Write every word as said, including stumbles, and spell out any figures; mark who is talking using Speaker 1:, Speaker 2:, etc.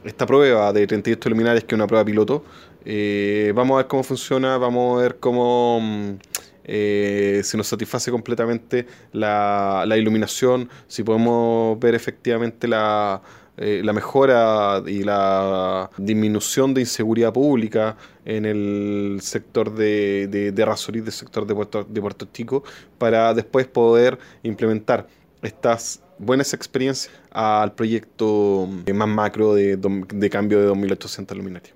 Speaker 1: esta prueba de treinta y ocho luminarias, que es una prueba piloto. Eh, vamos a ver cómo funciona, vamos a ver cómo mm, eh, si nos satisface completamente la, la iluminación, si podemos ver efectivamente la, eh, la mejora y la disminución de inseguridad pública en el sector de, de, de Errázuriz, del sector de Puerto, de Puerto Chico, para después poder implementar estas buenas experiencias al proyecto más macro de, de cambio de dos mil ochocientos luminarias.